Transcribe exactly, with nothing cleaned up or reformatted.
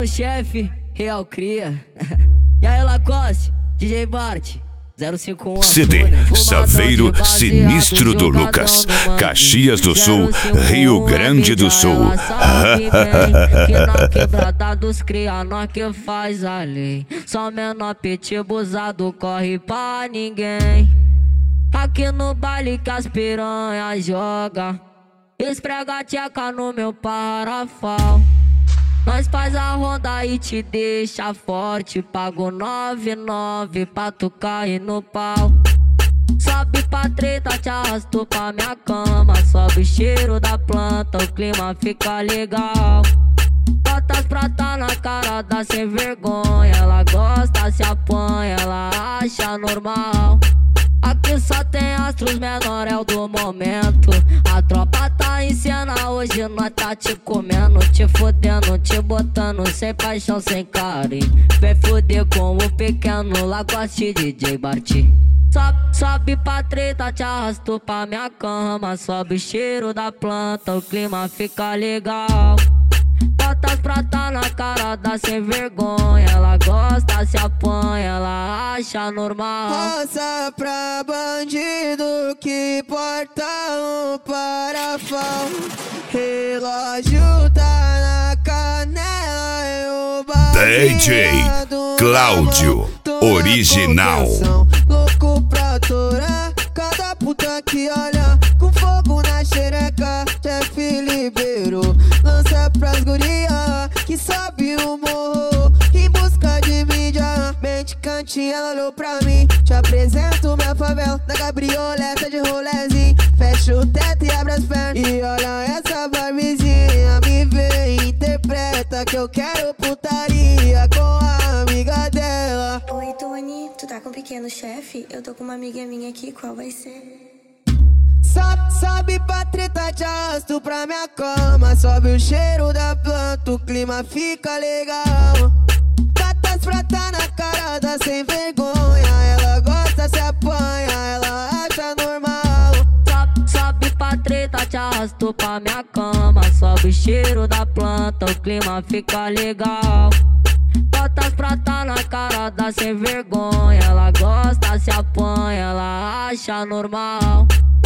O chefe, Real Cria. E aí, Lacoste, D J Bart, zero cinco um. C D Saveiro Sinistro do Lucas, Caxias do Sul, Rio Grande do Sul. Que na quebrada dos cria, nós que faz a lei. Só menor pitibuzado corre pra ninguém. Aqui no baile que as piranhas joga, esfrega a tcheca no meu parafal. Nós faz a ronda e te deixa forte. Pago nove nove pra tu cair no pau. Sobe pra treta, te arrasto pra minha cama. Sobe o cheiro da planta, o clima fica legal. Bota as pratas na cara da sem vergonha. Ela gosta, se apanha, ela acha normal. Aqui só tem astros menor, é o do momento. A tropa tá em cena, hoje nós tá te comendo, te fodendo, te botando sem paixão, sem carinho. Vem foder com o pequeno Lacoste D J Bart. Sobe, sobe pra treta, te arrasto pra minha cama. Sobe o cheiro da planta, o clima fica legal. Bota as pratas na cara da sem vergonha. Ela gosta, se apanha, ela acha normal. Roça pra bandido que porta um parafal. Relógio tá na canela e o D J Cláudio Original. Louco pra torar cada puta que olha com fogo na xereca. Chefe liberou, lança pras guria que sobe o morro em busca de mídia. Mente cantinha, ela olhou pra mim. Te apresento minha favela na cabrioleta de rolezinho. Fecha o teto e abre as pernas e olha essa barbezinha. Me vê e interpreta que eu quero putaria com a amiga dela. Oi, Tony, tu tá com um pequeno chefe? Eu tô com uma amiga minha aqui, qual vai ser? Sobe, sobe pra treta, te arrasto pra minha cama. Sobe o cheiro da planta, o clima fica legal. Bata as pratas na cara da sem vergonha. Ela gosta, se apanha, ela acha normal. Sobe, sobe pra treta, te arrasto pra minha cama. Sobe o cheiro da planta, o clima fica legal. Bota as pratas na cara da sem vergonha. Ela gosta, se apanha, ela acha normal.